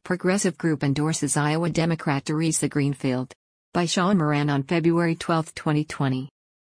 Progressive Group endorses Iowa Democrat Teresa Greenfield. By Sean Moran on February 12, 2020.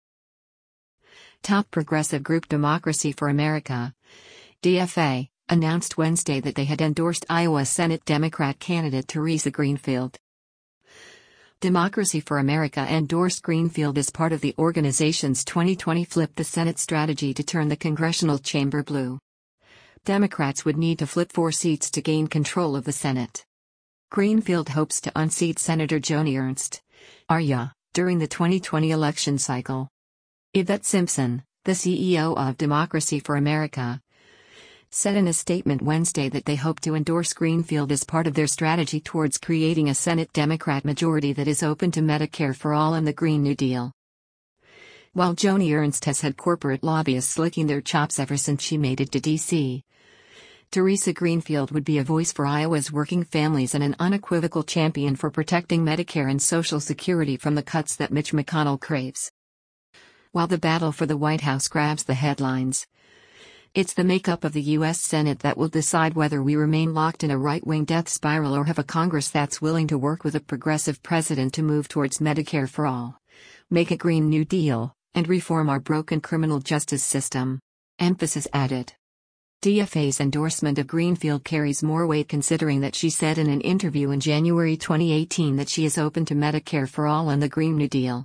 Top progressive group Democracy for America, DFA, announced Wednesday that they had endorsed Iowa Senate Democrat candidate Teresa Greenfield. Democracy for America endorsed Greenfield as part of the organization's 2020 Flip the Senate strategy to turn the congressional chamber blue. Democrats would need to flip 4 seats to gain control of the Senate. Greenfield hopes to unseat Senator Joni Ernst, Arya, during the 2020 election cycle. Yvette Simpson, the CEO of Democracy for America, said in a statement Wednesday that they hope to endorse Greenfield as part of their strategy towards creating a Senate Democrat majority that is open to Medicare for All and the Green New Deal. While Joni Ernst has had corporate lobbyists licking their chops ever since she made it to D.C., Teresa Greenfield would be a voice for Iowa's working families and an unequivocal champion for protecting Medicare and Social Security from the cuts that Mitch McConnell craves. While the battle for the White House grabs the headlines, it's the makeup of the U.S. Senate that will decide whether we remain locked in a right-wing death spiral or have a Congress that's willing to work with a progressive president to move towards Medicare for all, make a Green New Deal, and reform our broken criminal justice system. Emphasis added. DFA's endorsement of Greenfield carries more weight considering that she said in an interview in January 2018 that she is open to Medicare for All and the Green New Deal.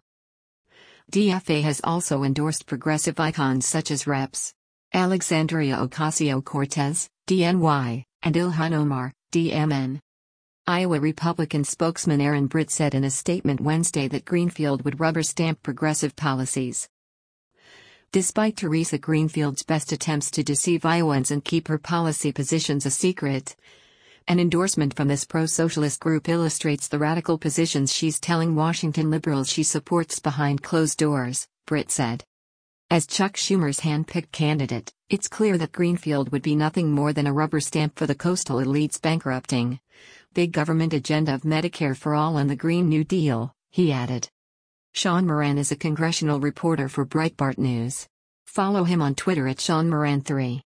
DFA has also endorsed progressive icons such as Reps. Alexandria Ocasio-Cortez, DNY, and Ilhan Omar, DMN. Iowa Republican spokesman Aaron Britt said in a statement Wednesday that Greenfield would rubber-stamp progressive policies. Despite Teresa Greenfield's best attempts to deceive Iowans and keep her policy positions a secret, an endorsement from this pro-socialist group illustrates the radical positions she's telling Washington liberals she supports behind closed doors, Britt said. As Chuck Schumer's hand-picked candidate, it's clear that Greenfield would be nothing more than a rubber stamp for the coastal elite's bankrupting big government agenda of Medicare for All and the Green New Deal, he added. Sean Moran is a congressional reporter for Breitbart News. Follow him on Twitter at SeanMoran3.